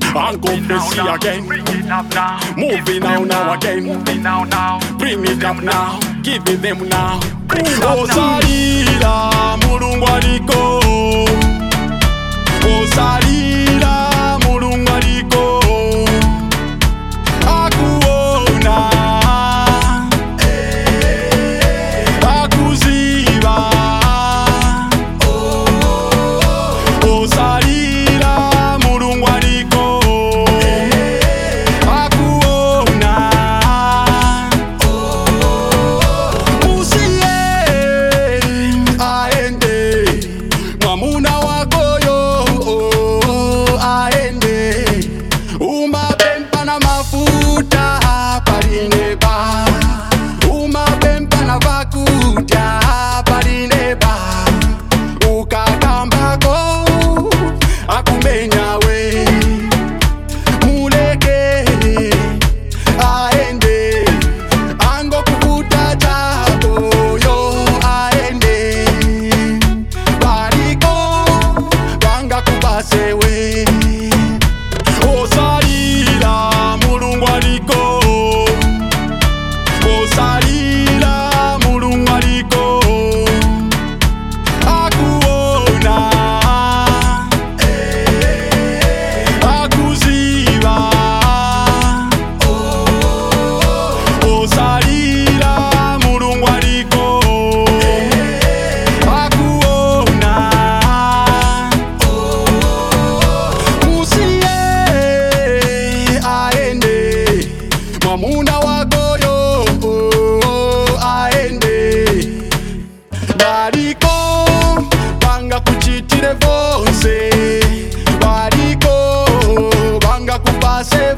And go busy again. Moving now again. Bring it up now. Give it them now. Osalira Mulungu aliko. Osalira Mulungu aliko. Akuona. Akuziba. Osalira Mulungu aliko. Akuona. Usiye aende. Mwamuna wakoyo aende. Umabempa na mafuta palineba. Umabempa na vakuta palineba. Ukakambako akumenyawe. Muleke aende. Ango kufuta chako yo aende. Bariko banga kubasewe. Osalira Mulungu aliko. Osalira Mulungu aliko. Akuona. Akuziba. Osalira Mulungu aliko. Akuona. Usiye aende. Mwamuna wakoyo aende. Bariko banga kuchitire vose. Bariko banga kupase